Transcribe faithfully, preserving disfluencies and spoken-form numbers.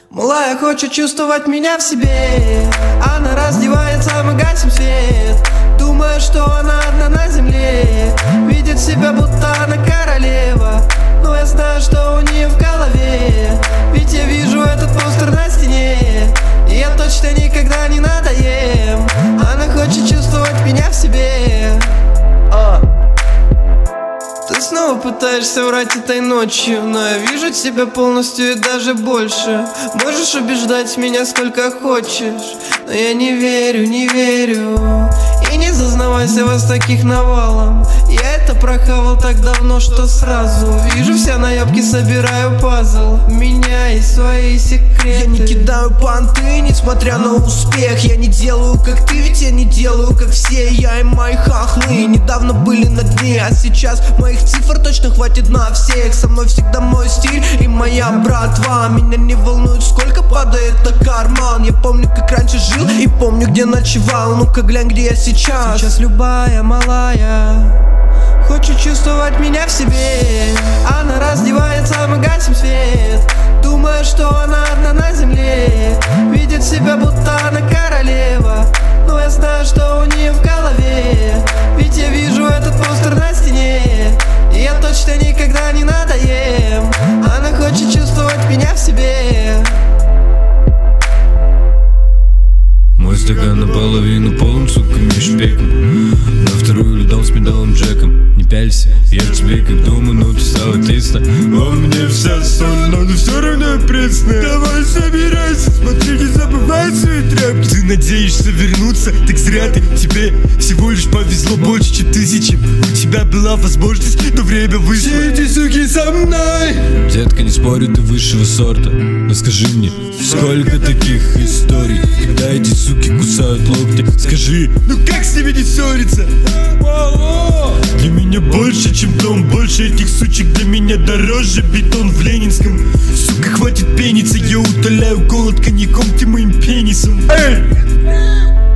Малая хочет чувствовать меня в себе. Она раздевается, мы гасим свет, думая, что она одна на земле. Видит себя, будто она королева, но я знаю, что у нее в голове. Ведь я вижу этот постер на стене, и я точно никогда не надоем. Она хочет чувствовать меня в себе. а. Ты снова пытаешься врать этой ночью, но я вижу тебя полностью и даже больше. Можешь убеждать меня сколько хочешь, но я не верю, не верю. И не зазнавайся вас таких навалом. Я это прохавал так давно, что сразу вижу все наебки, собираю пазл. У меня есть свои секреты. Я не кидаю понты, несмотря на успех. Я не делаю как ты, ведь я не делаю как все. Я и мои хахлы недавно были на дне, а сейчас моих цифр точно хватит на всех. Со мной всегда мой стиль и моя братва. Меня не волнует, сколько падает на карман. Я помню, как раньше жил и помню, где ночевал. Ну-ка глянь, где я сейчас. Сейчас любая малая хочет чувствовать меня в себе. Она раздевается, мы гасим свет, думая, что она одна на земле. Видит себя, будто она королева, но я знаю, что у нее в голове. Ведь я вижу этот постер на стене, и я точно никогда не надоем. Она хочет чувствовать меня в себе. Мой стакан наполовину полон, сука, межпеком. На вторую льдом с медовым джеком. Не пялься, я в тебе как дома, но ты стала тесно. Во мне вся соль, но ты все равно пресная. Давай собирайся, смотри, не забывай свои тряпки. Ты надеешься вернуться, так зря ты. Тебе всего лишь повезло больше, чем тысячи. У тебя была возможность, но время вышло. Все эти суки со мной. Детка, не спорю, ты высшего сорта, но скажи мне, сколько таких историй, когда эти суки кусают локти? Скажи, ну как с ними не ссориться? Для меня больше, чем дом, больше этих сучек для меня дороже бетон в Ленинском. Сука, хватит пениться, я утоляю голод коньяком, ты моим пенисом. Эй!